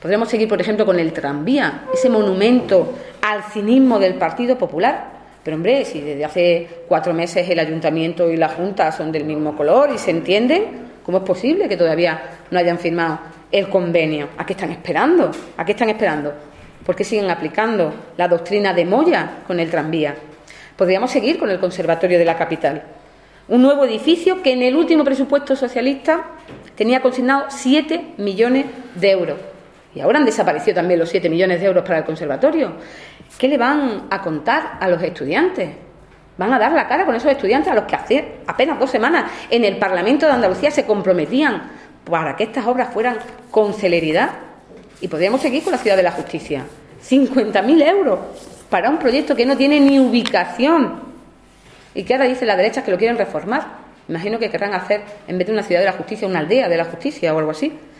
Podríamos seguir, por ejemplo, con el tranvía, ese monumento al cinismo del Partido Popular. Pero, hombre, si desde hace 4 meses el Ayuntamiento y la Junta son del mismo color y se entienden, ¿cómo es posible que todavía no hayan firmado el convenio? ¿A qué están esperando? ¿A qué están esperando? ¿Por qué siguen aplicando la doctrina de Moya con el tranvía? Podríamos seguir con el Conservatorio de la Capital. Un nuevo edificio que en el último presupuesto socialista tenía consignado 7 millones de euros. Y ahora han desaparecido también los 7 millones de euros para el conservatorio. ¿Qué le van a contar a los estudiantes? ¿Van a dar la cara con esos estudiantes a los que hace apenas 2 semanas en el Parlamento de Andalucía se comprometían para que estas obras fueran con celeridad? Y podríamos seguir con la Ciudad de la Justicia. 50.000 euros para un proyecto que no tiene ni ubicación y que ahora dice la derecha que lo quieren reformar. Imagino que querrán hacer, en vez de una Ciudad de la Justicia, una aldea de la justicia o algo así.